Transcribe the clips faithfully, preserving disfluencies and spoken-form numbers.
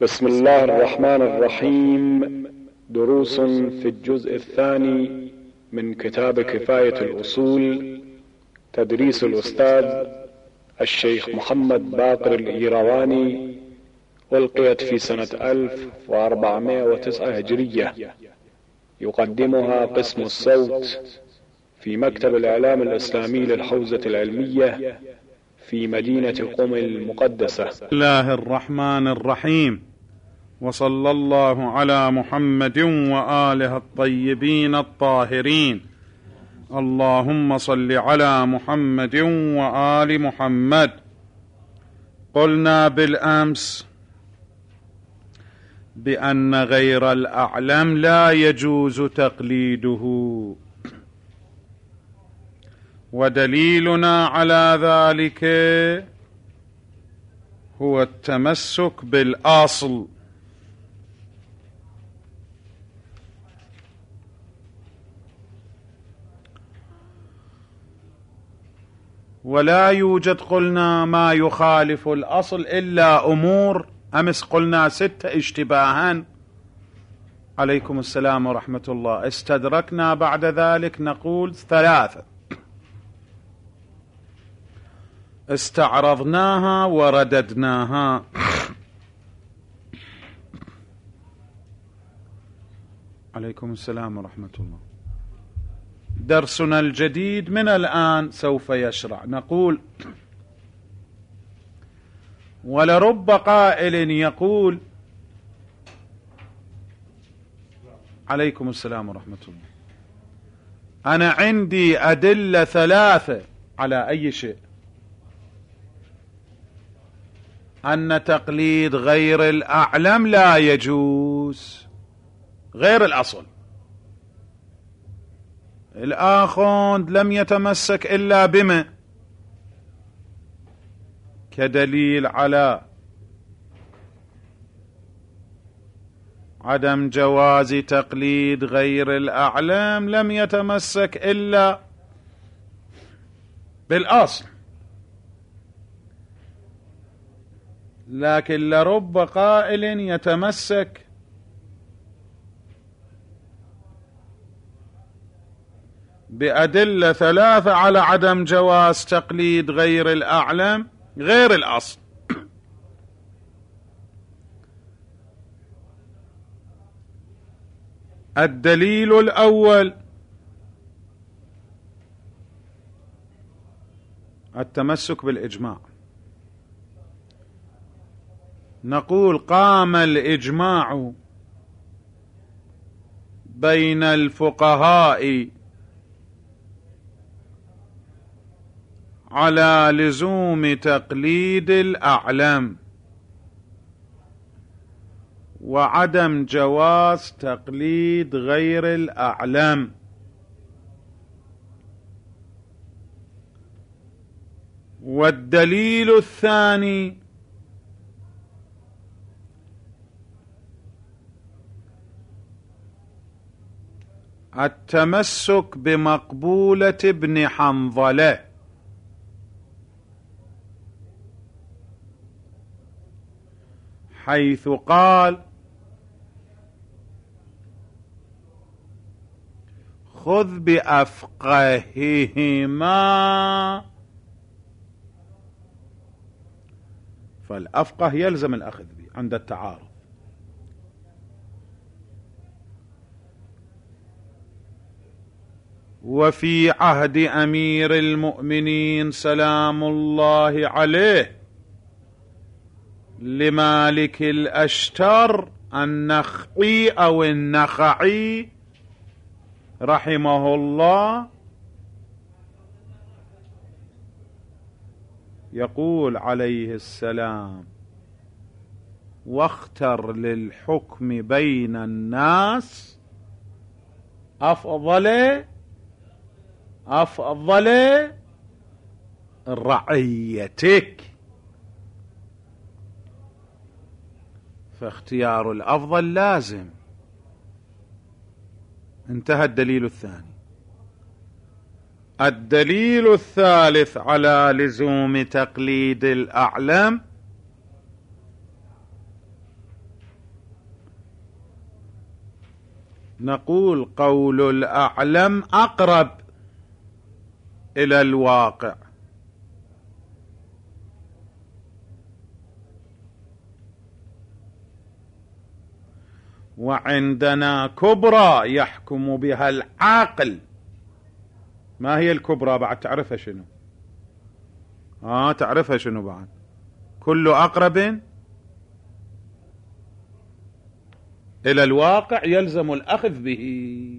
بسم الله الرحمن الرحيم. دروس في الجزء الثاني من كتاب كفاية الأصول، تدريس الأستاذ الشيخ محمد باقر الإيرواني، ألقيت في سنة ألف وأربعمائة وتسعة هجرية. يقدمها قسم الصوت في مكتب الإعلام الإسلامي للحوزة العلمية في مدينة قم المقدسة. بسم الله الرحمن الرحيم، وصلى الله على محمد وآله الطيبين الطاهرين. اللهم صل على محمد وآل محمد. قلنا بالأمس بأن غير الأعلم لا يجوز تقليده، ودليلنا على ذلك هو التمسك بالأصل. ولا يوجد قلنا ما يخالف الأصل إلا أمور، أمس قلنا ستة اشتباها، عليكم السلام ورحمة الله. استدركنا بعد ذلك نقول ثلاثة استعرضناها ورددناها. عليكم السلام ورحمة الله. درسنا الجديد من الآن سوف يشرع. نقول: ولرب قائل يقول. عليكم السلام ورحمة الله. أنا عندي أدلة ثلاثة على أي شيء، أن تقليد غير الأعلم لا يجوز، غير الأصل. الآخوند لم يتمسك إلا بما كدليل على عدم جواز تقليد غير الأعلم، لم يتمسك إلا بالأصل. لكن لرب قائل يتمسك بأدلة ثلاثة على عدم جواز تقليد غير الأعلم غير الأصل. الدليل الأول التمسك بالإجماع. نقول: قام الإجماع بين الفقهاء على لزوم تقليد الأعلم وعدم جواز تقليد غير الأعلم. والدليل الثاني التمسك بمقبولة ابن حنظلة، حيث قال: خذ بأفقههما. فالأفقه يلزم الأخذ به عند التعارض. وفي عهد أمير المؤمنين سلام الله عليه لمالك الأشتر النخعي أو النخعي رحمه الله، يقول عليه السلام: واختر للحكم بين الناس أفضل أفضل رعيتك. فاختيار الأفضل لازم. انتهى الدليل الثاني. الدليل الثالث على لزوم تقليد الأعلم نقول قول الأعلم أقرب إلى الواقع، وعندنا كبرى يحكم بها العاقل. ما هي الكبرى بعد؟ تعرفها شنو؟ آه تعرفها شنو بعد؟ كل أقرب إلى الواقع يلزم الأخذ به.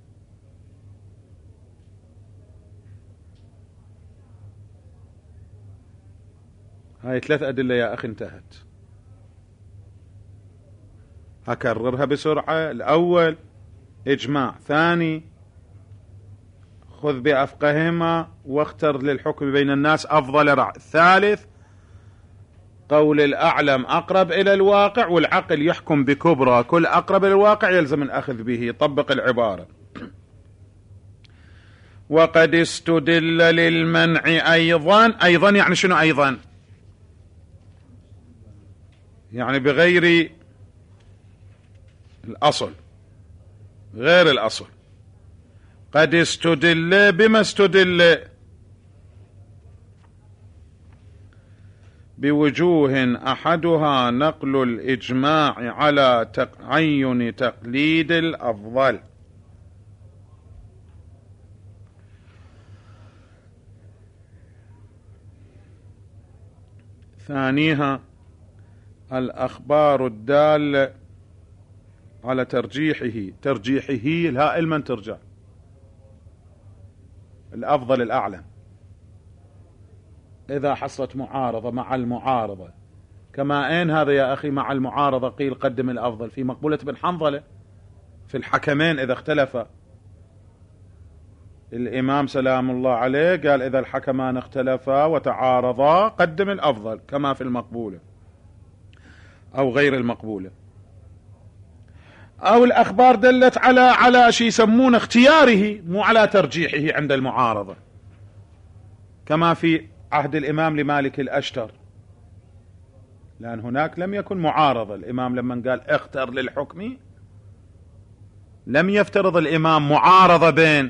هاي ثلاث أدلة يا أخي انتهت. أكررها بسرعة. الأول إجماع، ثاني خذ بأفقههما واختر للحكم بين الناس أفضل رع، الثالث قول الأعلم أقرب إلى الواقع والعقل يحكم بكبرى كل أقرب إلى الواقع يلزم الأخذ به. طبق العبارة. وقد استدل للمنع أيضا. أيضا يعني شنو أيضا؟ يعني بغير الأصل، غير الأصل. قد استدل بما استدل؟ بوجوه أحدها نقل الإجماع على تعين تقليد الأفضل، ثانيها الأخبار الدالة على ترجيحه. ترجيحه الهائل من ترجع؟ الأفضل الأعلى. إذا حصلت معارضة مع المعارضة، كما أين هذا يا أخي مع المعارضة قيل قدم الأفضل في مقبولة بن حنظلة في الحكمين إذا اختلفا، الإمام سلام الله عليه قال إذا الحكمان اختلفا وتعارضا قدم الأفضل كما في المقبولة أو غير المقبولة. أو الأخبار دلت على على شيء يسمونه اختياره مو على ترجيحه عند المعارضة، كما في عهد الإمام لمالك الأشتر، لأن هناك لم يكن معارضة. الإمام لما قال اختر للحكم لم يفترض الإمام معارضة بين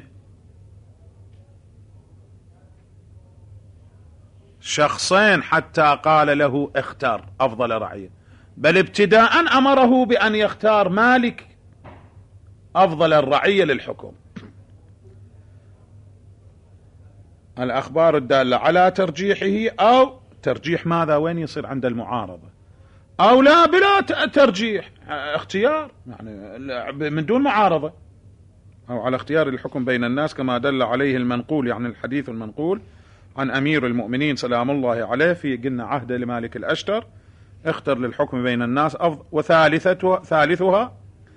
شخصين حتى قال له اختر أفضل رعية، بل ابتداء أمره بأن يختار مالك أفضل الرعية للحكم. الأخبار الدالة على ترجيحه، أو ترجيح ماذا وين يصير عند المعارضة، أو لا بلا ترجيح اختيار يعني من دون معارضة، أو على اختيار الحكم بين الناس كما دل عليه المنقول، يعني الحديث المنقول عن أمير المؤمنين سلام الله عليه في قلنا عهد لمالك الأشتر اختر للحكم بين الناس أفضل. وثالثتها ثالثها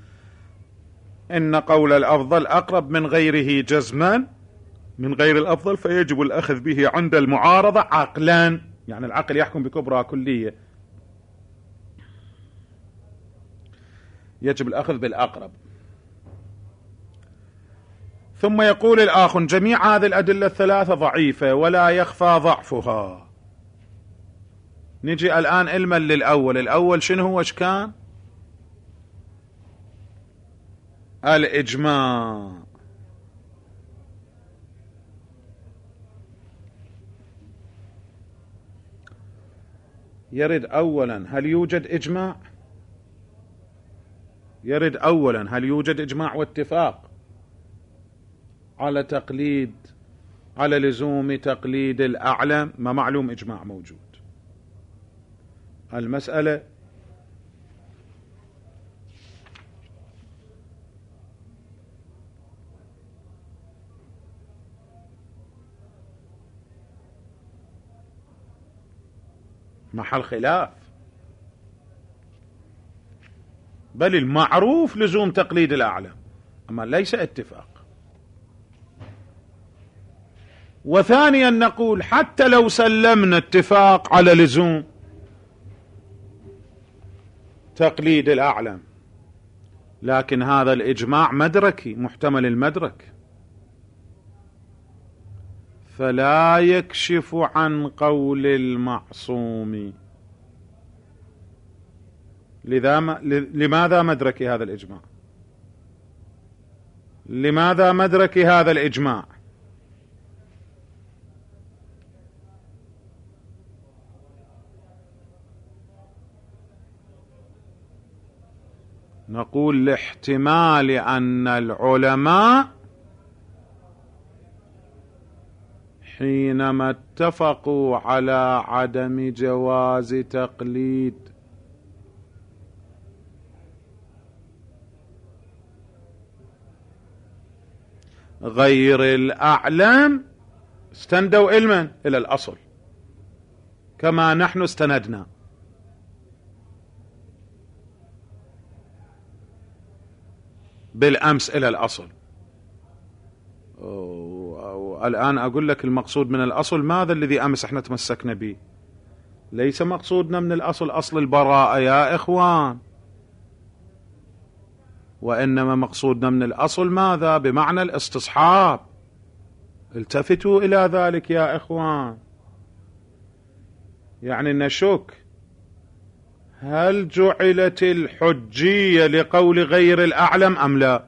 إن قول الأفضل أقرب من غيره جزما من غير الأفضل فيجب الأخذ به عند المعارضة عقلا، يعني العقل يحكم بكبرى كلية، يجب الأخذ بالأقرب. ثم يقول الآخر جميع هذه الأدلة الثلاثة ضعيفة ولا يخفى ضعفها. نجي الآن علما للأول. الأول شنو هو؟ ايش كان؟ الإجماع. يرد أولا هل يوجد إجماع؟ يرد أولا هل يوجد إجماع واتفاق على تقليد على لزوم تقليد الأعلم؟ ما معلوم إجماع موجود. المسألة محل خلاف، بل المعروف لزوم تقليد الأعلم، أما ليس اتفاق. وثانيا نقول حتى لو سلمنا اتفاق على لزوم تقليد الأعلم، لكن هذا الإجماع مدركي محتمل المدرك، فلا يكشف عن قول المعصوم. لذا ما لماذا مدركي هذا الإجماع؟ لماذا مدرك هذا الإجماع؟ نقول لاحتمال أن العلماء حينما اتفقوا على عدم جواز تقليد غير الأعلم استندوا علما إلى الأصل كما نحن استندنا. بالأمس إلى الأصل. والآن أقول لك المقصود من الأصل ماذا الذي أمس احنا تمسكنا به. ليس مقصودنا من الأصل أصل البراءة يا إخوان، وإنما مقصودنا من الأصل ماذا؟ بمعنى الاستصحاب. التفتوا إلى ذلك يا إخوان. يعني نشك هل جعلت الحجية لقول غير الأعلم أم لا؟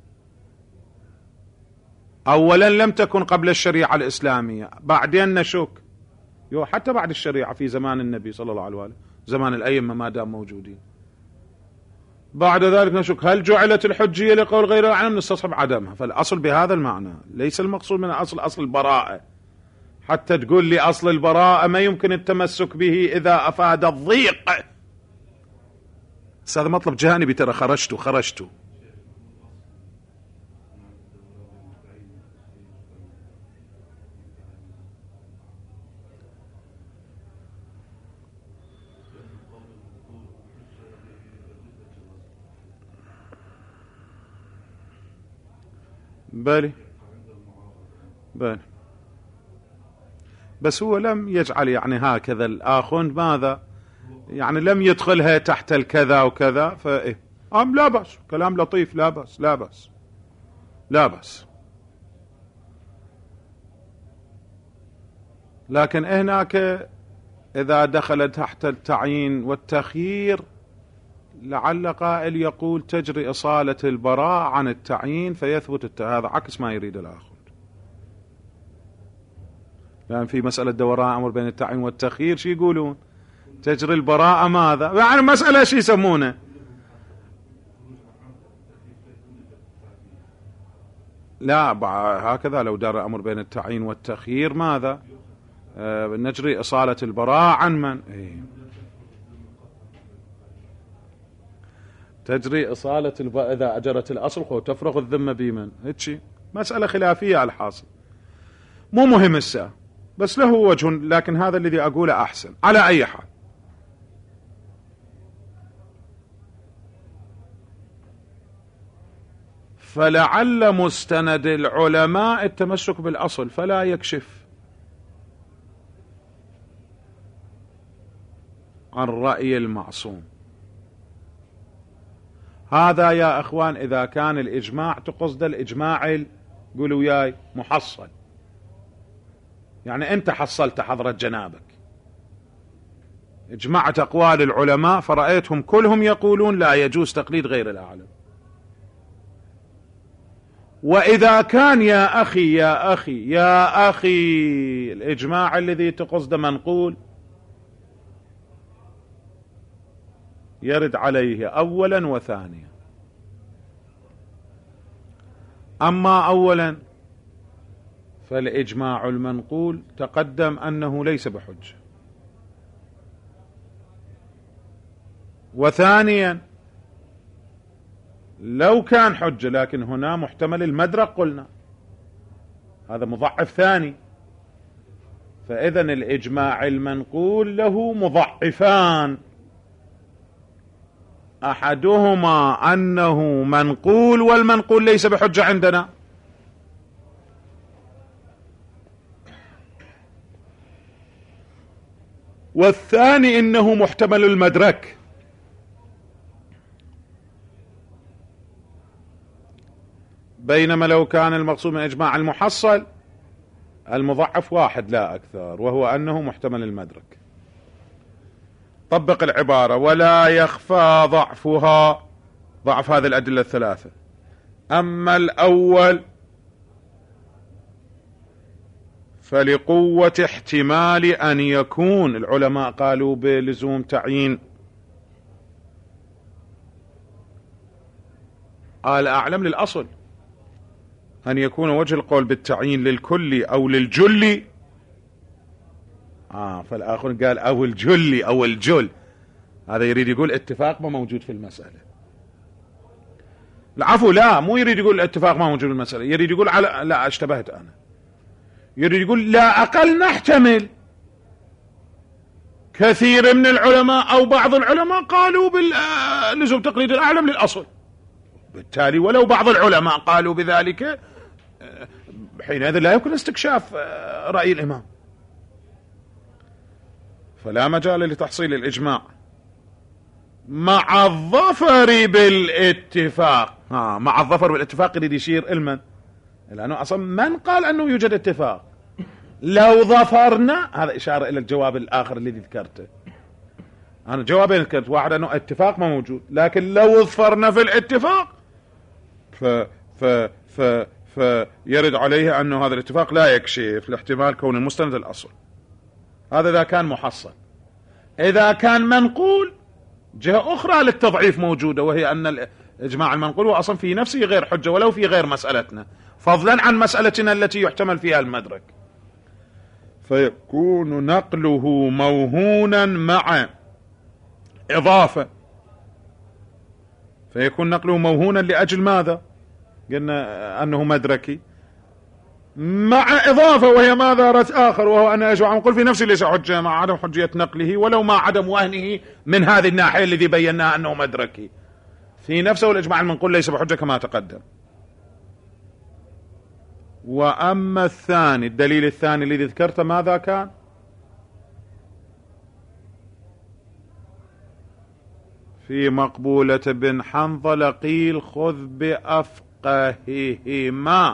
أولا لم تكن قبل الشريعة الإسلامية، بعدين نشك يو حتى بعد الشريعة في زمان النبي صلى الله عليه وآله، زمان الأئمة ما دام موجودين. بعد ذلك نشك هل جعلت الحجية لقول غير الأعلم، نستصحب عدمها. فالأصل بهذا المعنى، ليس المقصود من الأصل أصل البراءة حتى تقول لي أصل البراءة ما يمكن التمسك به إذا أفاد الضيق. هذا مطلب جانبي، ترى خرجتوا خرجتوا بالي بالي بس هو لم يجعل يعني هكذا الآخوند ماذا يعني لم يدخلها تحت الكذا وكذا. فإيه أم لا بأس، كلام لطيف، لا بأس لا بأس لا بأس. لكن هناك إذا دخل تحت التعيين والتخيير لعل قائل يقول تجري إصالة البراء عن التعيين فيثبت هذا عكس ما يريد الآخر. لأن يعني في مسألة دوران أمر بين التعيين والتخيير شي يقولون تجري البراءة ماذا يعني مسألة شي يسمونه لا هكذا لو دار أمر بين التعيين والتخيير ماذا آه نجري إصالة البراءة عن من إيه؟ تجري إصالة البراءة إذا أجرت الأصل وتفرغ الذمة بمن هيك مسألة خلافية على الحاصل، مو مهم الساعة بس له وجه، لكن هذا الذي أقوله أحسن. على أي حال فلعل مستند العلماء التمسك بالأصل فلا يكشف عن رأي المعصوم. هذا يا أخوان إذا كان الإجماع تقصد الإجماع قولوا وياي محصل، يعني أنت حصلت حضرة جنابك اجمعت أقوال العلماء فرأيتهم كلهم يقولون لا يجوز تقليد غير الأعلم. وإذا كان يا أخي يا أخي يا أخي الإجماع الذي تقصد منقول يرد عليه أولا وثانيا. أما أولا فالإجماع المنقول تقدم أنه ليس بحجة، وثانيا لو كان حجة لكن هنا محتمل المدرك قلنا هذا مضعف ثاني. فإذن الإجماع المنقول له مضعفان، أحدهما أنه منقول والمنقول ليس بحجة عندنا، والثاني إنه محتمل المدرك. بينما لو كان المقصود من إجماع المحصل المضعف واحد لا أكثر، وهو أنه محتمل المدرك. طبق العبارة ولا يخفى ضعفها، ضعف هذه الأدلة الثلاثة، أما الأول فلقوة احتمال أن يكون، العلماء قالوا بلزوم تعيين الأعلم للأصل، أن يكون وجه القول بالتعيين للكل أو للجل. آه فالآخر قال أو الجل أو الجل، هذا يريد يقول اتفاق ما موجود في المسألة. العفو، لا، مو يريد يقول الاتفاق ما موجود في المسألة، يريد يقول على، لا اشتبهت أنا، يريد يقول لا أقل نحتمل كثير من العلماء أو بعض العلماء قالوا بلزوم تقليد الأعلم للأصل، بالتالي ولو بعض العلماء قالوا بذلك حينئذ لا يمكن استكشاف رأي الإمام، فلا مجال لتحصيل الإجماع مع الظفر بالاتفاق. ها مع الظفر بالاتفاق يريد يشير المن، لأنه أصلا من قال أنه يوجد اتفاق؟ لو ظفرنا، هذا إشارة إلى الجواب الآخر الذي ذكرته. أنا جوابين ذكرت، واحد أنه اتفاق ما موجود، لكن لو ظفرنا في الاتفاق ف ف ف فيرد عليه أنه هذا الاتفاق لا يكشف لاحتمال كون المستند الأصل. هذا إذا كان محصل. إذا كان منقول، جهة أخرى للتضعيف موجودة، وهي أن الإجماع المنقول هو أصلا في نفسه غير حجة ولو في غير مسألتنا، فضلا عن مسألتنا التي يحتمل فيها المدرك، فيكون نقله موهونا مع إضافة. فيكون نقله موهونا لأجل ماذا؟ قلنا أنه مدركي مع إضافة، وهي ماذا؟ رأس آخر، وهو أن الإجماع المنقول في نفسه ليس حجة، مع عدم حجية نقله ولو مع عدم وهنه من هذه الناحية الذي بيناها أنه مدركي في نفسه، والإجماع المنقول ليس بحجة كما تقدم. وأما الثاني، الدليل الثاني الذي ذكرته ماذا كان؟ في مقبولة بن حنظلة قيل خذ بأفقههما،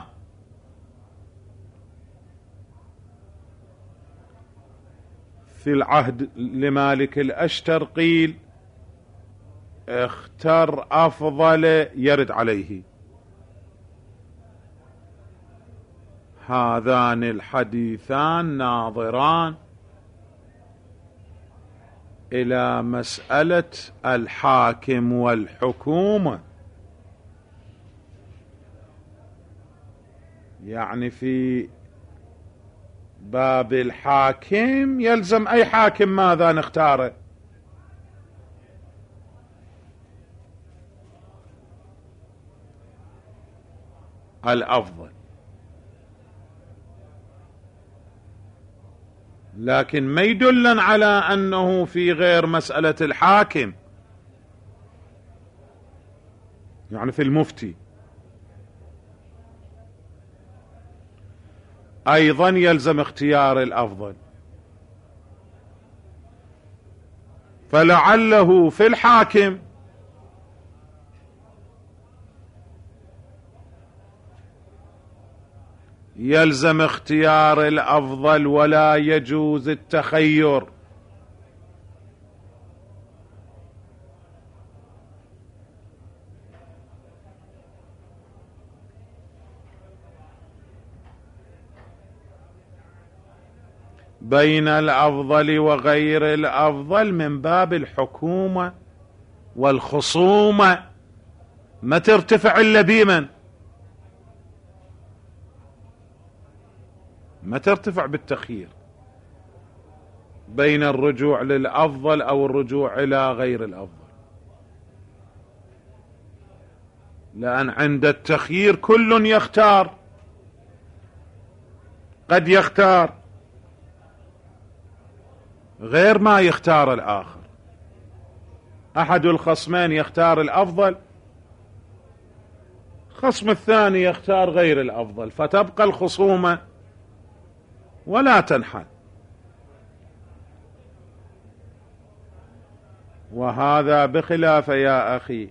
في العهد لمالك الأشتر قيل اختر أفضل يرد عليه. هذان الحديثان ناظران إلى مسألة الحاكم والحكومة، يعني في باب الحاكم يلزم أي حاكم ماذا نختاره؟ الأفضل، لكن ما يدلن على أنه في غير مسألة الحاكم، يعني في المفتي أيضا يلزم اختيار الأفضل، فلعله في الحاكم يلزم اختيار الأفضل ولا يجوز التخير. بين الأفضل وغير الأفضل من باب الحكومة والخصومة، ما ترتفع إلا بمن؟ ما ترتفع بالتخيير بين الرجوع للأفضل أو الرجوع إلى غير الأفضل، لأن عند التخيير كل يختار، قد يختار غير ما يختار الآخر، أحد الخصمين يختار الأفضل، خصم الثاني يختار غير الأفضل، فتبقى الخصومة ولا تنحل. وهذا بخلاف يا أخي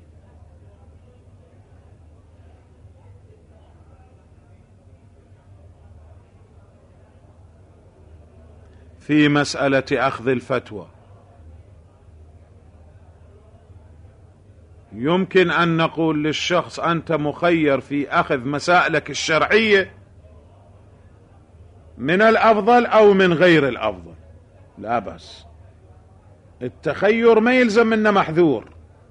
في مسألة أخذ الفتوى، يمكن أن نقول للشخص أنت مخير في أخذ مسائلك الشرعية من الأفضل أو من غير الأفضل، لا بأس. التخير ما يلزم منه محذور،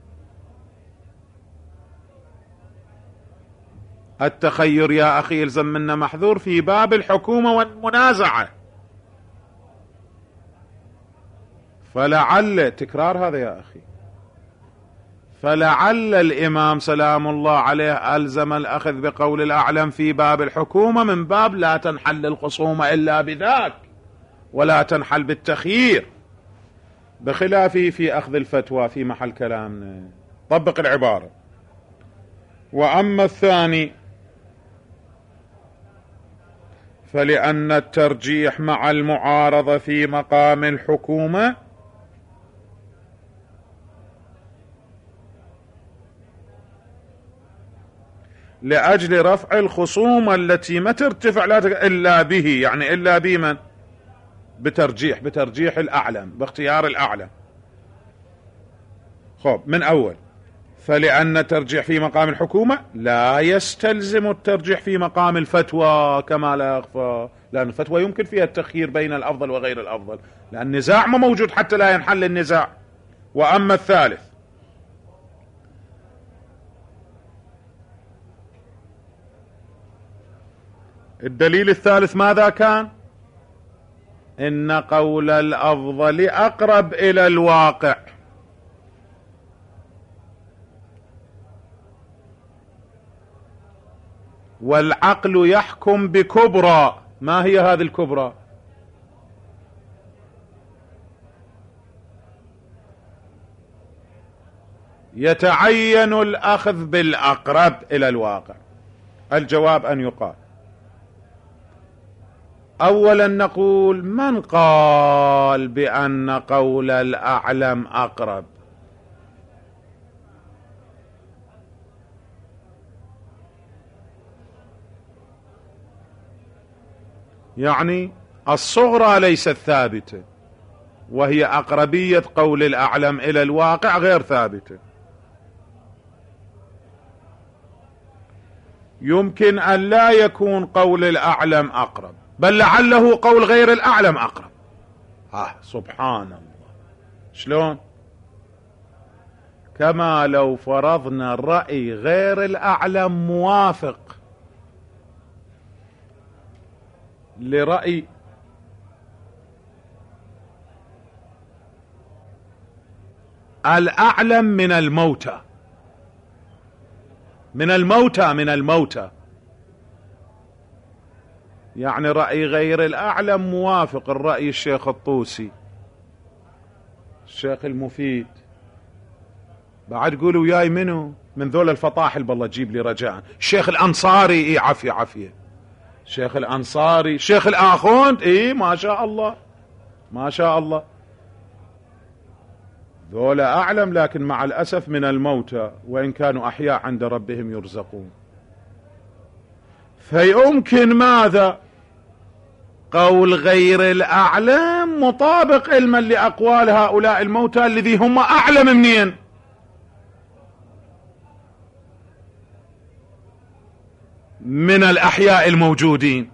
التخير يا أخي يلزم منه محذور في باب الحكومة والمنازعة. فلعل تكرار هذا يا أخي، فلعل الإمام سلام الله عليه ألزم الأخذ بقول الأعلم في باب الحكومة من باب لا تنحل الخصومة إلا بذاك ولا تنحل بالتخيير، بخلافه في أخذ الفتوى في محل كلامنا. طبق العبارة. وأما الثاني فلأن الترجيح مع المعارضة في مقام الحكومة لأجل رفع الخصومة التي ما ترتفع لا إلا به، يعني إلا بمن؟ بترجيح، بترجيح الأعلم، باختيار الأعلم. خب من أول، فلأن الترجيح في مقام الحكومة لا يستلزم الترجيح في مقام الفتوى كما لا يخفى، لأن الفتوى يمكن فيها التخيير بين الأفضل وغير الأفضل، لأن النزاع ما موجود حتى لا ينحل النزاع. وأما الثالث الدليل الثالث ماذا كان؟ إن قول الأفضل أقرب إلى الواقع، والعقل يحكم بكبرى. ما هي هذه الكبرى؟ يتعين الأخذ بالأقرب إلى الواقع. الجواب أن يقال أولا نقول من قال بأن قول الأعلم أقرب؟ يعني الصغرى ليست ثابتة، وهي أقربية قول الأعلم إلى الواقع غير ثابتة. يمكن أن لا يكون قول الأعلم أقرب، بل لعله قول غير الأعلم أقرب. آه سبحان الله. شلون؟ كما لو فرضنا الرأي غير الأعلم موافق لرأي الأعلم من الموتى، من الموتى من الموتى يعني رأي غير الأعلم موافق الرأي الشيخ الطوسي، الشيخ المفيد، بعد قولوا وياي منو من ذول الفطاحل بالله جيب لي رجاء، الشيخ الأنصاري، اي عافية عافية، الشيخ الأنصاري، الشيخ الآخوند، اي ما شاء الله ما شاء الله، ذولا أعلم لكن مع الأسف من الموتى، وإن كانوا أحياء عند ربهم يرزقون. فيمكن ماذا؟ قول غير الأعلم مطابق علما لأقوال هؤلاء الموتى الذي هم أعلم منين؟ من الأحياء الموجودين.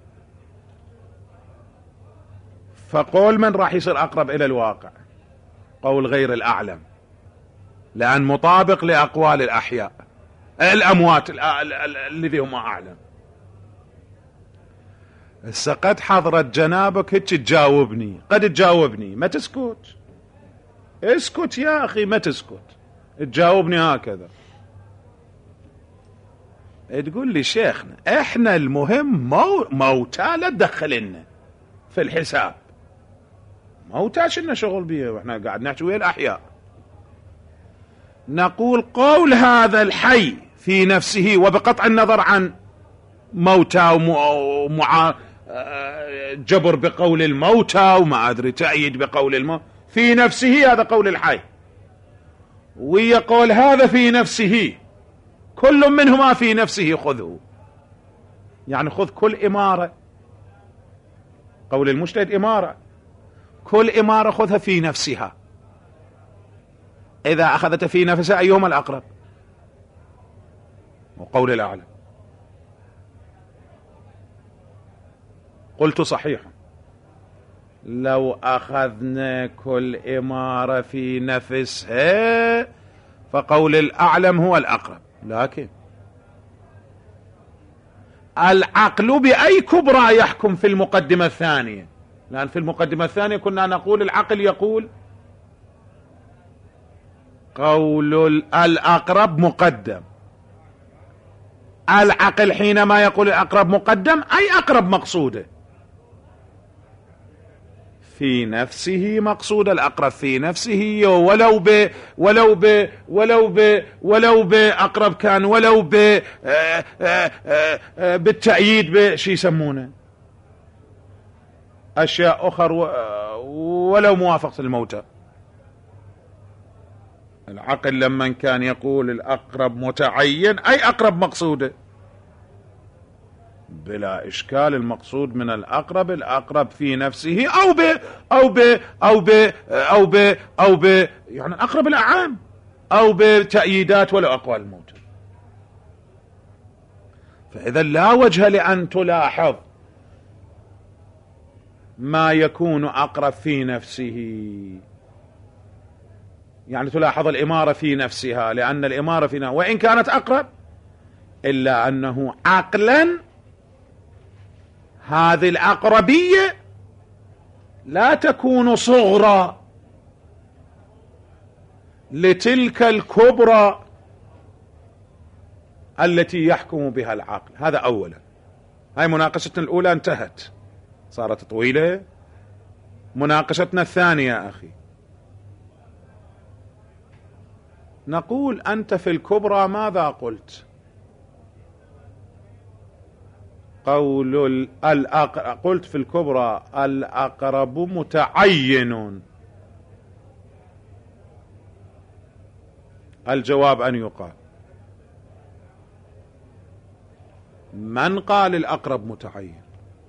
فقول من راح يصير أقرب إلى الواقع؟ قول غير الأعلم، لأن مطابق لأقوال الأحياء الأموات الذي هم أعلم. هسه قد حضرت جنابك هيك تجاوبني، قد تجاوبني ما تسكت، اسكت يا أخي ما تسكت، تجاوبني هكذا، تقول لي شيخنا احنا المهم مو موتى لا تدخلنا في الحساب، موتى شلنا شغل بيه واحنا قاعد نحكي ويا الأحياء. نقول قول هذا الحي في نفسه، وبقطع النظر عن موتى ومع جبر بقول الموتى وما أدري تأييد بقول الموتى، في نفسه هذا قول الحي، ويقول هذا في نفسه، كل منهما في نفسه خذه، يعني خذ كل إمارة، قول المجتهد إمارة، كل إمارة خذها في نفسها، إذا أخذت في نفسها أيهما الأقرب؟ وقول الأعلى. قلت صحيح، لو أخذنا كل إمارة في نفسها فقول الأعلم هو الأقرب، لكن العقل بأي كبرى يحكم في المقدمة الثانية؟ لأن في المقدمة الثانية كنا نقول العقل يقول قول الأقرب مقدم. العقل حينما يقول الأقرب مقدم أي أقرب مقصوده في نفسه، مقصود الأقرب في نفسه، ولو ب ولو ب ولو ب ولو بأقرب كان، ولو ب بالتأييد بشي يسمونه أشياء أخر، ولو موافقة الموتى. العقل لما كان يقول الأقرب متعين أي أقرب مقصوده بلا إشكال، المقصود من الأقرب الأقرب في نفسه أو ب أو ب أو ب أو ب أو ب يعني الأقرب الأعام، أو بتأييدات ولا أقوال الموتى. فإذا لا وجه لأن تلاحظ ما يكون أقرب في نفسه، يعني تلاحظ الإمارة في نفسها، لأن الإمارة في نفسها وإن كانت أقرب إلا أنه عقلا هذه الأقربية لا تكون صغرى لتلك الكبرى التي يحكم بها العقل. هذا أولا. هاي مناقشتنا الأولى انتهت، صارت طويلة. مناقشتنا الثانية أخي، نقول أنت في الكبرى ماذا قلت؟ قول الأقرب، قلت في الكبرى الأقرب متعين. الجواب أن يقال من قال الأقرب متعين؟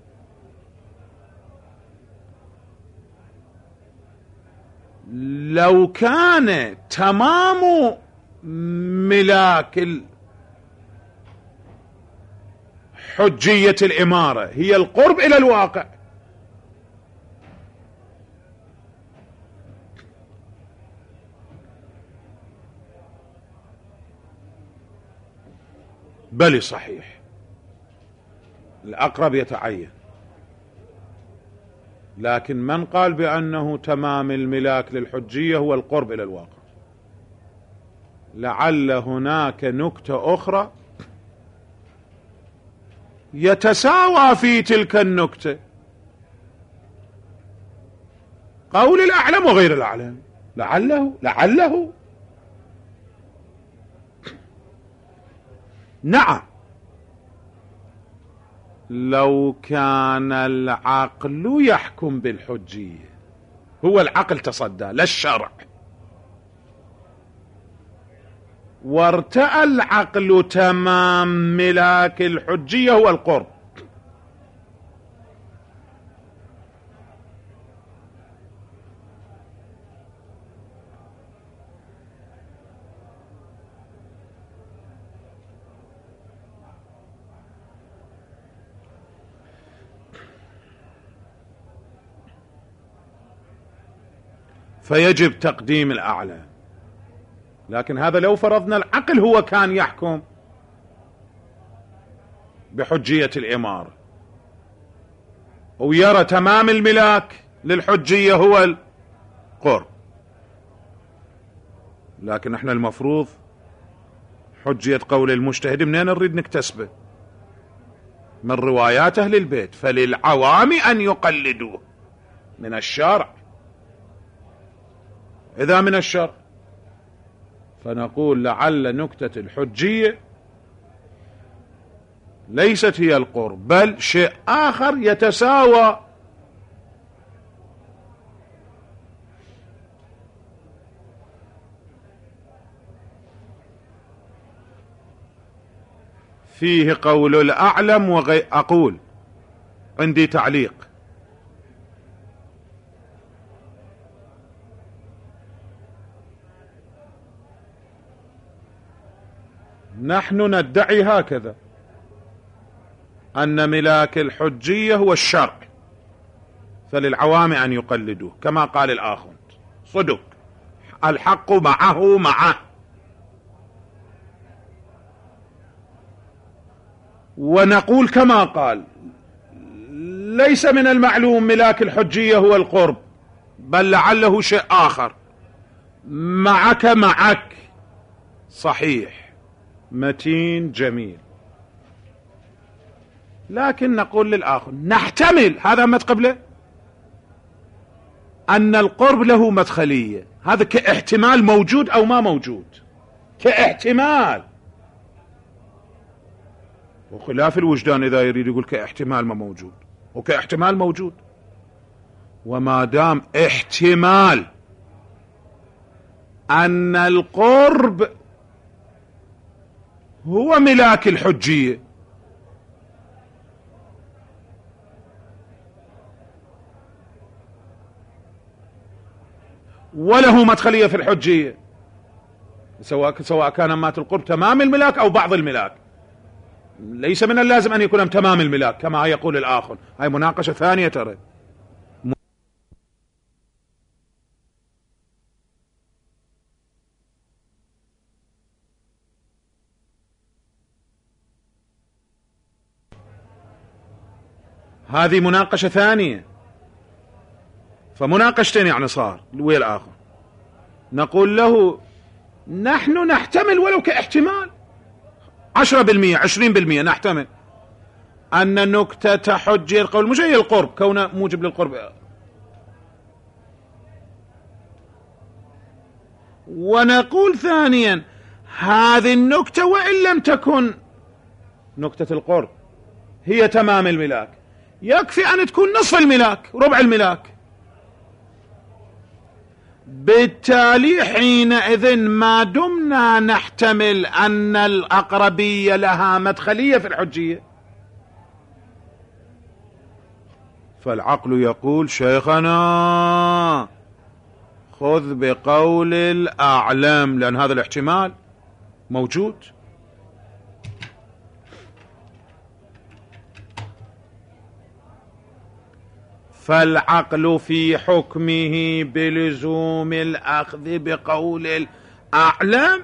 لو كان تمام ملاك حجية الإمارة هي القرب إلى الواقع، بل صحيح الأقرب يتعين، لكن من قال بأنه تمام الملاك للحجية هو القرب إلى الواقع؟ لعل هناك نكتة أخرى يتساوى في تلك النكتة قول الأعلم وغير الأعلم، لعله لعله نعم. لو كان العقل يحكم بالحجية، هو العقل تصدى لا الشرع، وارتأى العقل تمام ملاك الحجية هو القرب، فيجب تقديم الأعلى. لكن هذا لو فرضنا العقل هو كان يحكم بحجية الإمارة ويرى تمام الملاك للحجية هو القرب، لكن احنا المفروض حجية قول المجتهد منين نريد نكتسبه؟ من روايات أهل البيت، فللعوام أن يقلدوه من الشرع. إذا من الشرع فنقول لعل نكتة الحجية ليست هي القرب بل شيء آخر يتساوى فيه قول الأعلم وغير. أقول عندي تعليق، نحن ندعي هكذا أن ملاك الحجية هو الشرع، فللعوام أن يقلدوه كما قال الآخوند. صدق، الحق معه معه. ونقول كما قال: ليس من المعلوم ملاك الحجية هو القرب، بل لعله شيء آخر. معك معك، صحيح، متين، جميل. لكن نقول للآخر: نحتمل، هذا مت قبله، أن القرب له مدخلية. هذا كاحتمال موجود أو ما موجود، كاحتمال، وخلاف الوجدان إذا يريد يقول كاحتمال ما موجود، وكاحتمال موجود. وما دام احتمال أن القرب هو ملاك الحجية، وله مدخلية في الحجية، سواء سواء كان مات القرب تمام الملاك أو بعض الملاك، ليس من اللازم أن يكون تمام الملاك كما يقول الآخر. هاي مناقشة ثانية ترى. هذه مناقشة ثانية، فمناقشتين يعني صار ويا الآخر. نقول له: نحن نحتمل ولو كاحتمال عشرة بالمئة عشرين بالمئة، نحتمل أن نكتة حجية القول مش هي القرب كونه موجب للقرب. ونقول ثانيا: هذه النكتة وإن لم تكن نكتة القرب هي تمام الملاك، يكفي أن تكون نصف الملاك، ربع الملاك. بالتالي حينئذ ما دمنا نحتمل أن الأقربية لها مدخلية في الحجية، فالعقل يقول: شيخنا خذ بقول الأعلم، لأن هذا الاحتمال موجود. فالعقل في حكمه بلزوم الأخذ بقول الأعلم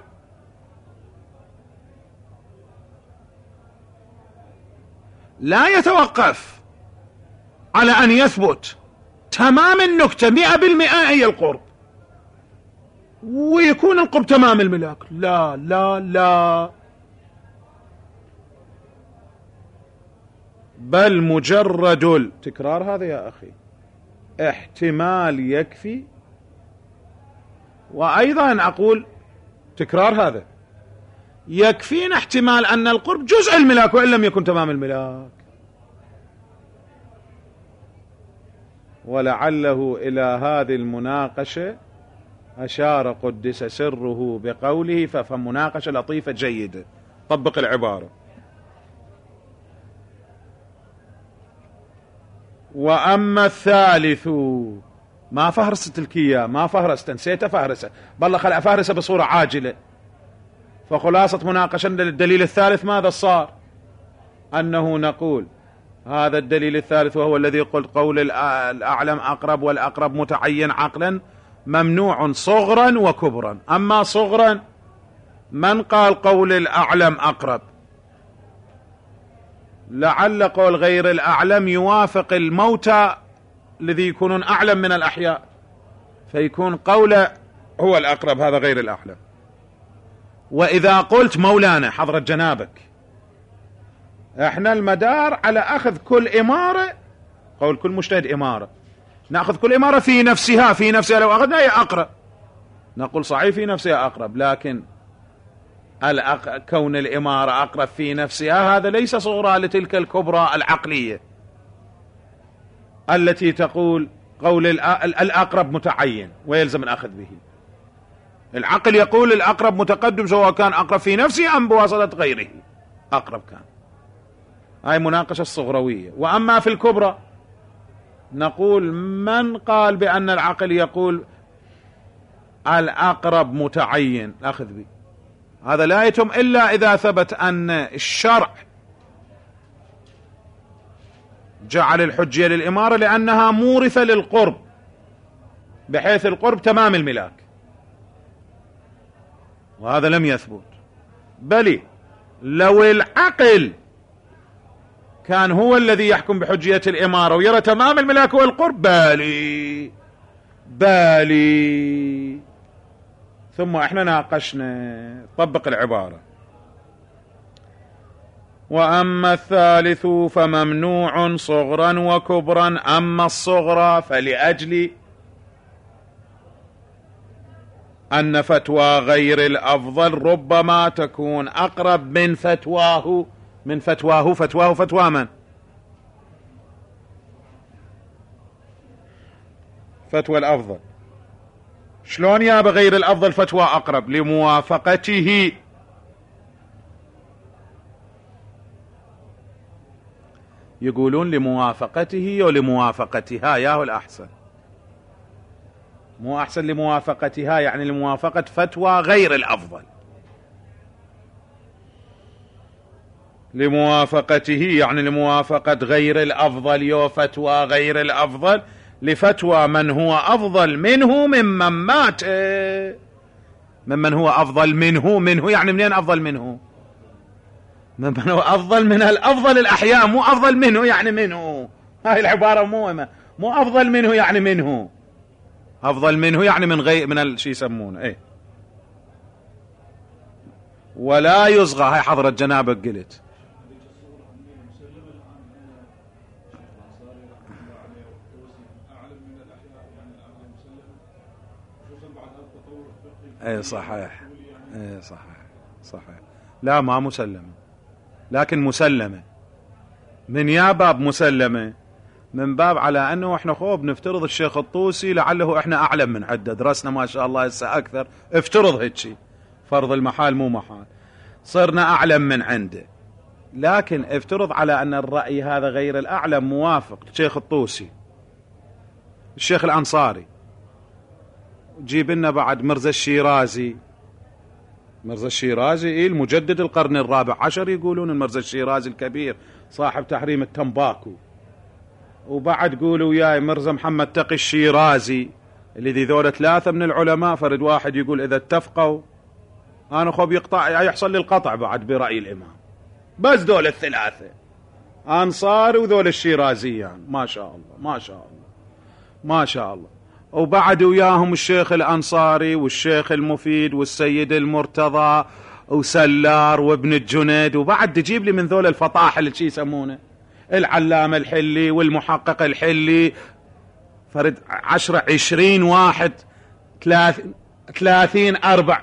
لا يتوقف على أن يثبت تمام النكتة مئة بالمئة هي القرب، ويكون القرب تمام الملاك. لا لا لا، بل مجرد التكرار هذا يا أخي احتمال يكفي. وأيضا أقول تكرار هذا يكفينا احتمال أن القرب جزء الملاك وإن لم يكن تمام الملاك. ولعله إلى هذه المناقشة أشار قدس سره بقوله: ففهم مناقشة لطيفة جيدة. طبق العبارة: وأما الثالث، ما فهرست الكيا، ما فهرست، نسيت فهرسة، بالله خل أفهرسة بصورة عاجلة. فخلاصة مناقشة الدليل الثالث ماذا صار؟ أنه نقول هذا الدليل الثالث وهو الذي قلت قول الأعلم أقرب، والأقرب متعين عقلا ممنوع صغرا وكبرا. أما صغرا من قال قول الأعلم أقرب؟ لعل قول غير الأعلم يوافق الموتى الذي يكونون أعلم من الأحياء، فيكون قوله هو الأقرب، هذا غير الأعلم. وإذا قلت مولانا حضرة جنابك، احنا المدار على أخذ كل إمارة، قول كل مجتهد إمارة، نأخذ كل إمارة في نفسها، في نفسها لو أخذنا هي أقرب. نقول صحيح في نفسها أقرب، لكن الأق... كون الإمارة أقرب في نفسها هذا ليس صغرى لتلك الكبرى العقلية التي تقول قول الأقرب متعين ويلزم الأخذ به. العقل يقول الأقرب متقدم سواء كان أقرب في نفسه أم بواسطة غيره أقرب كان. هاي مناقشة الصغروية. وأما في الكبرى نقول من قال بأن العقل يقول الأقرب متعين أخذ به؟ هذا لا يتم إلا إذا ثبت أن الشرع جعل الحجية للإمارة لأنها مورثة للقرب، بحيث القرب تمام الملاك، وهذا لم يثبت. بل لو العقل كان هو الذي يحكم بحجية الإمارة ويرى تمام الملاك والقرب، بالي بالي. ثم احنا ناقشنا، طبق العبارة. وأما الثالث فممنوع صغرا وكبرا. أما الصغرى فلأجل أن فتوى غير الأفضل ربما تكون أقرب من فتواه من فتواه فتواه فتوى من؟ فتوى الأفضل. شلون يا بغير الأفضل فتوى أقرب؟ لموافقته. يقولون لموافقته ولموافقتها، ياهو الأحسن. مو أحسن لموافقتها يعني لموافقة فتوى غير الأفضل. لموافقته يعني لموافقة غير الأفضل، يو فتوى غير الأفضل لفتوى من هو أفضل منه ممن مات. ممن هو أفضل منه، منه يعني منين أفضل منه؟ ممن هو أفضل من الأفضل الأحياء، مو أفضل منه يعني منه. هاي العبارة مو مو أفضل منه يعني منه، أفضل منه يعني من غير من الشيء يسمونه إيه. ولا يصغى، هاي حضرة جنابك قلت. ايه صحيح، ايه صحيح صحيح. لا ما مسلمة، لكن مسلمة. من يا باب مسلمة؟ من باب على انه احنا خوب نفترض الشيخ الطوسي لعله احنا اعلم من عده، درسنا ما شاء الله هسه اكثر، افترض هيك شيء، فرض المحال مو محال، صرنا اعلم من عنده. لكن افترض على ان الرأي هذا غير الاعلم موافق الشيخ الطوسي، الشيخ الانصاري، جيب لنا بعد مرزا الشيرازي. مرزا الشيرازي إيه المجدد القرن الرابع عشر، يقولون المرزا الشيرازي الكبير صاحب تحريم التمباكو. وبعد قولوا يا مرزا محمد تقي الشيرازي، اللي ذي ذولا ثلاثة من العلماء، فرد واحد يقول إذا اتفقوا أنا خب يقطع يحصل لي القطع بعد برأي الإمام. بس دول الثلاثة أنصار وذول الشيرازيان يعني. ما شاء الله ما شاء الله ما شاء الله. وبعد وياهم الشيخ الأنصاري والشيخ المفيد والسيد المرتضى وسلار وابن الجنيد، وبعد تجيب لي من ذول الفطاحل اللي شي يسمونه العلامة الحلي والمحقق الحلي، فرد عشرة عشرين واحد ثلاثين ثلاثين أربع.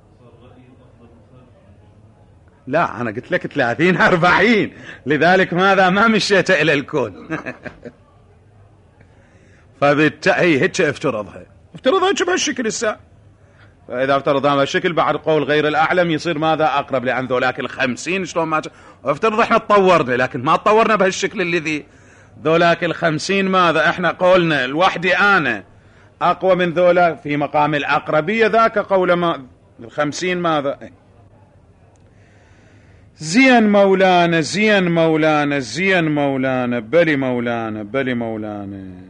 لا أنا قلت لك ثلاثين أربعين، لذلك ماذا ما مشيت إلى الكون. فبالتالي هيك افترضها افترضها هيك بهالشكل الساعة. فإذا افترضها بهالشكل بعد قول غير الأعلم يصير ماذا أقرب، لأن ذولاك الخمسين شلون ما افترض احنا تطورنا، لكن ما تطورنا بهالشكل الذي ذولاك الخمسين ماذا احنا قولنا الوحدي أنا أقوى من ذولا في مقام الأقربية، ذاك قول ما الخمسين ماذا. زين مولانا زين مولانا زين مولانا بلي مولانا بلي مولانا.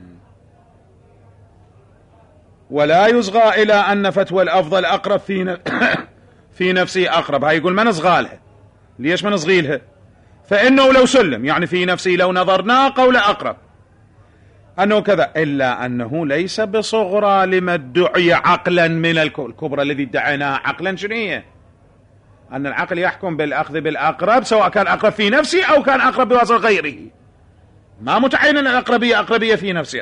ولا يصغى إلى أن فتوى الأفضل أقرب في في نفسه أقرب. هاي يقول ما نصغى لها. ليش ما نصغي لها؟ فإنه لو سلم يعني في نفسه لو نظرنا قول أقرب أنه كذا، إلا أنه ليس بصغرى لما ادعي عقلا من الكبرى الذي ادعيناها عقلا. شنو هي؟ أن العقل يحكم بالأخذ بالأقرب سواء كان أقرب في نفسه أو كان أقرب بواسطة غيره، ما متعين الأقربية أقربية في نفسه.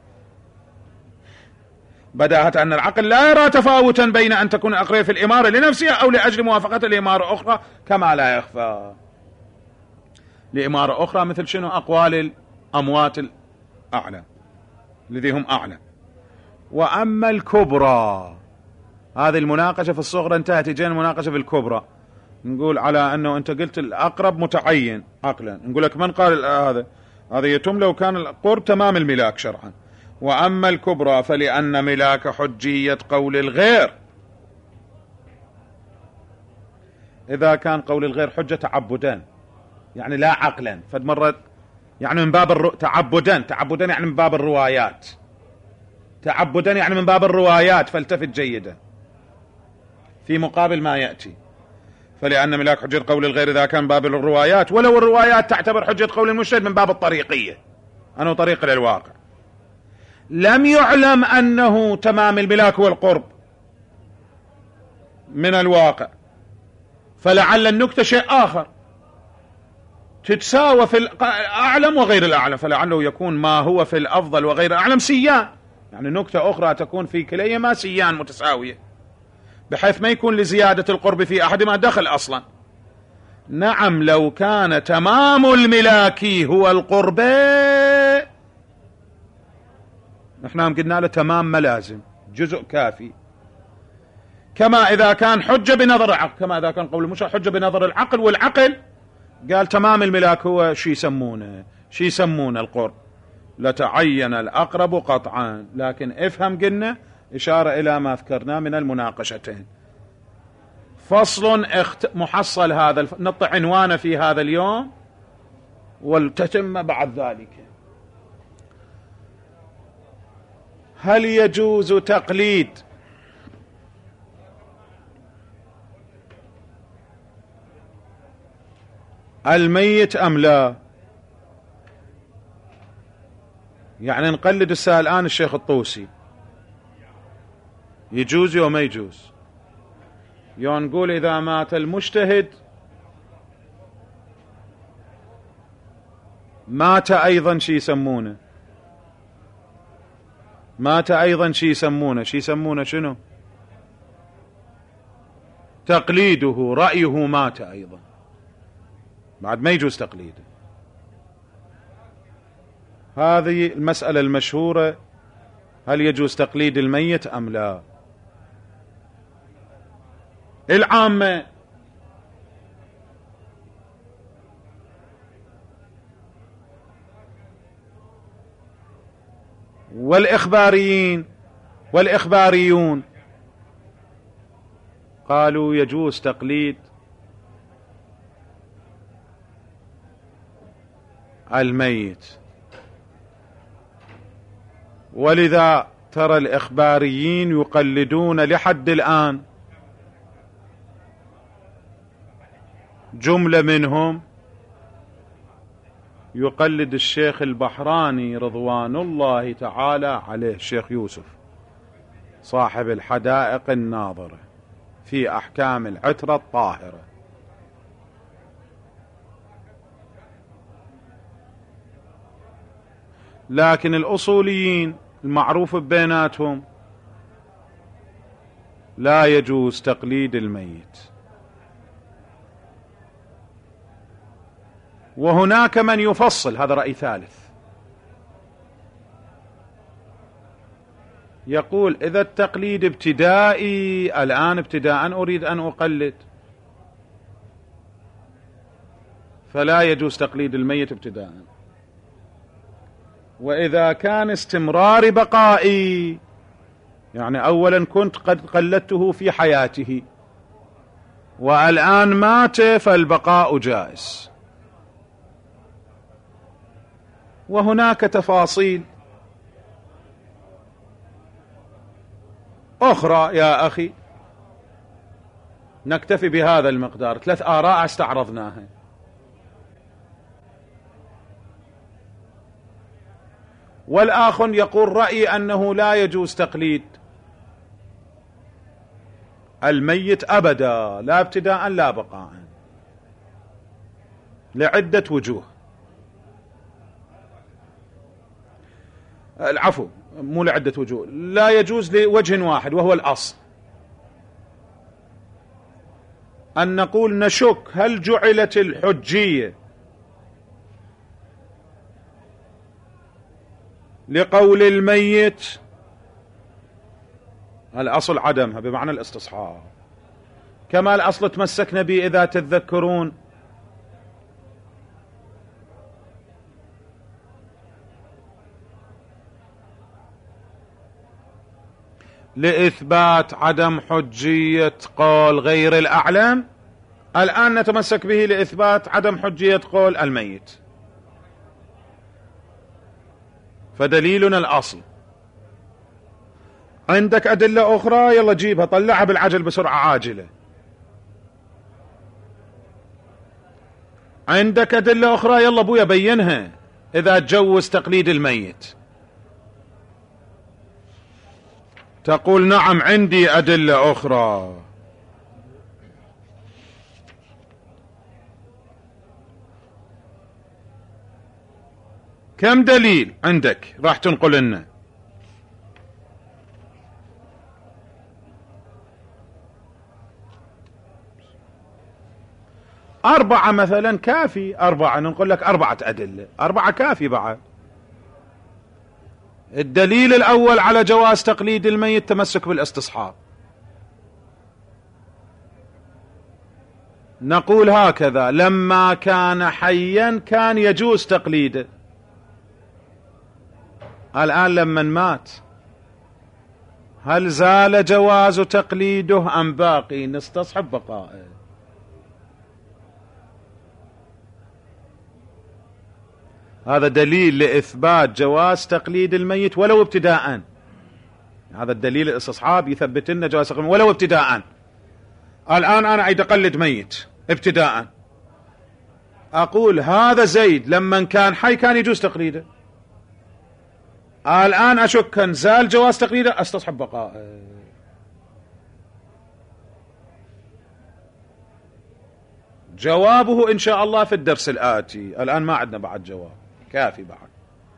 بداهة أن العقل لا يرى تفاوتا بين أن تكون الأقربية في الإمارة لنفسها أو لأجل موافقة الإمارة أخرى، كما لا يخفى لإمارة أخرى مثل شنو؟ أقوال الأموات الأعلى الذي هم أعلى. وأما الكبرى، هذه المناقشة في الصغرى انتهت، جينا المناقشة في الكبرى. نقول على أنه أنت قلت الأقرب متعين عقلا، نقول لك من قال هذا؟ هذا يتم لو كان القرب تمام الملاك شرعا. وأما الكبرى فلأن ملاك حجية قول الغير إذا كان قول الغير حجة تعبدا يعني لا عقلا، فد مرة يعني من باب الرو... تعبدا تعبدا يعني من باب الروايات، تعبدا يعني من باب الروايات، فالتفت جيدا في مقابل ما يأتي. فلأن ملاك حجة قول الغير إذا كان باب الروايات، ولو الروايات تعتبر حجة قول المجتهد من باب الطريقية، أنه طريق للواقع. لم يعلم أنه تمام الملاك هو القرب من الواقع، فلعل النكتة شيء آخر تتساوى في الأعلم وغير الأعلم، فلعله يكون ما هو في الأفضل وغير الأعلم سيان، يعني نكتة أخرى تكون في كليهما سيان متساوية، بحيث ما يكون لزيادة القرب في أحدهما دخل أصلا. نعم لو كان تمام الملاكي هو القرب، نحن قلنا له تمام ملازم جزء كافي، كما إذا كان حجة بنظر العقل، كما إذا كان قول المشرع حجة بنظر العقل، والعقل قال تمام الملاك هو شي يسمونه شي يسمونه القرب، لتعين الأقرب قطعا. لكن افهم قلنا إشارة إلى ما ذكرنا من المناقشتين. فصل اخت... محصل هذا الف... نطع عنوانه في هذا اليوم ولتتم بعد ذلك. هل يجوز تقليد الميت أم لا؟ يعني نقلد السائل الآن الشيخ الطوسي، يجوز يوم ما يجوز؟ يوم نقول إذا مات المجتهد مات أيضا شي يسمونه مات أيضا شي يسمونه شي يسمونه شنو؟ تقليده، رأيه مات أيضا، بعد ما يجوز تقليده. هذه المسألة المشهورة، هل يجوز تقليد الميت أم لا؟ العامة والإخباريين والإخباريون قالوا يجوز تقليد الميت، ولذا ترى الإخباريين يقلدون لحد الآن. جملة منهم يقلد الشيخ البحراني رضوان الله تعالى عليه، الشيخ يوسف صاحب الحدائق الناظرة في أحكام العترة الطاهرة. لكن الأصوليين المعروف بيناتهم لا يجوز تقليد الميت. وهناك من يفصل، هذا رأي ثالث، يقول إذا التقليد ابتدائي، الآن ابتداء أريد أن أقلد، فلا يجوز تقليد الميت ابتداء. وإذا كان استمرار بقائي، يعني أولا كنت قد قلدته في حياته والآن مات، فالبقاء جائز. وهناك تفاصيل أخرى يا أخي، نكتفي بهذا المقدار، ثلاث آراء استعرضناها. والآخر يقول رأي أنه لا يجوز تقليد الميت أبدا، لا ابتداء لا بقاء، لعدة وجوه. العفو، مو لعدة وجوه، لا يجوز لوجه واحد وهو الأصل، أن نقول نشك هل جعلت الحجية لقول الميت، الأصل عدمها بمعنى الاستصحاب، كما الأصل تمسكنا به إذا تتذكرون لإثبات عدم حجية قول غير الأعلم الآن نتمسك به لإثبات عدم حجية قول الميت، فدليلنا الأصل. عندك أدلة أخرى، يلا جيبها طلعها بالعجل بسرعة عاجلة. عندك أدلة أخرى، يلا أبويا بينها إذا تجوز تقليد الميت. تقول نعم عندي أدلة أخرى. كم دليل عندك راح تنقل لنا؟ أربعة مثلا كافي، أربعة نقول لك أربعة أدلة، أربعة كافي بعد. الدليل الأول على جواز تقليد الميت تمسك بالاستصحاب. نقول هكذا: لما كان حيا كان يجوز تقليده، الآن لما مات هل زال جواز تقليده أم باقي؟ نستصحب بقائه. هذا دليل لإثبات جواز تقليد الميت ولو ابتداءً. هذا الدليل الاستصحاب يثبت لنا جواز تقليد ولو ابتداءً. الآن أنا أريد أقلد ميت ابتداءً، أقول هذا زيد لما كان حي كان يجوز تقليده، الآن أشك أن زال جواز تقليده استصحب بقائه. جوابه إن شاء الله في الدرس الآتي، الآن ما عندنا بعد جواب، كافي بعد.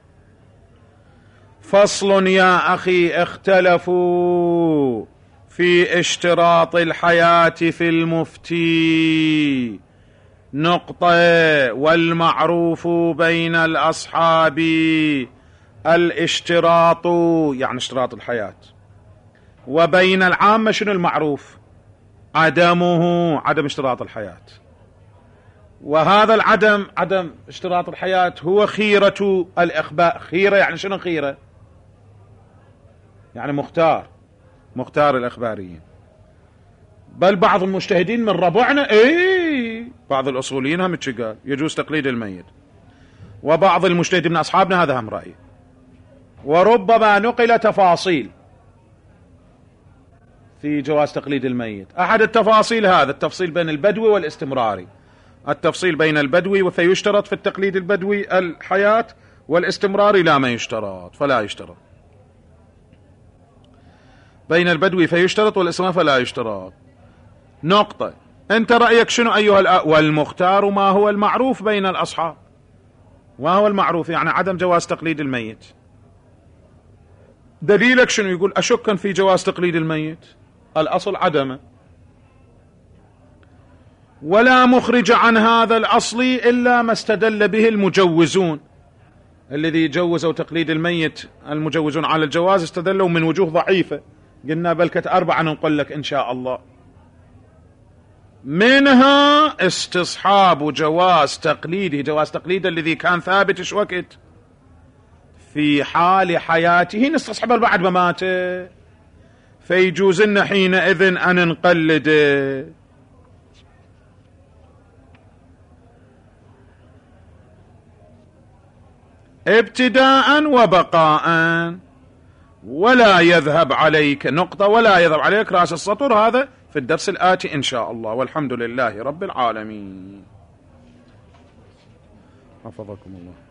فصل يا أخي: اختلفوا في اشتراط الحياة في المفتي نقطة. والمعروف بين الأصحاب الاشتراط، يعني اشتراط الحياة، وبين العامة شنو المعروف؟ عدمه، عدم اشتراط الحياة. وهذا العدم، عدم اشتراط الحياة، هو خيرة الإخبار. خيرة يعني شنو خيرة؟ يعني مختار، مختار الإخباريين. بل بعض المجتهدين من ربعنا، اي بعض الأصوليين هم قال يجوز تقليد الميت، وبعض المجتهدين من أصحابنا هذا هم رأي. وربما نقل تفاصيل في جواز تقليد الميت. أحد التفاصيل هذا التفصيل بين البدوي والاستمراري. التفصيل بين البدوي فيشترط في التقليد البدوي الحياة، والاستمراري لا ما يشترط، فلا يشترط. بين البدوي فيشترط والاستمرار فلا يشترط. نقطة. أنت رأيك شنو أيها الأ... والمختار ما هو المعروف بين الأصحاب. ما هو المعروف؟ يعني عدم جواز تقليد الميت. دليلك شنو؟ يقول أشك في جواز تقليد الميت، الأصل عدمه، ولا مخرج عن هذا الأصل إلا ما استدل به المجوزون. الذي جوزوا تقليد الميت المجوزون على الجواز استدلوا من وجوه ضعيفة، قلنا بلكة أربعة نقول لك إن شاء الله. منها استصحاب جواز تقليده، جواز تقليد الذي كان ثابت ايش وقت؟ في حال حياته، نستصحبه بعد ما مات، فيجوز لنا حينئذ أن نقلده. ابتداء وبقاء، ولا يذهب عليك نقطة، ولا يذهب عليك رأس السطر. هذا في الدرس الآتي إن شاء الله، والحمد لله رب العالمين. حفظكم الله.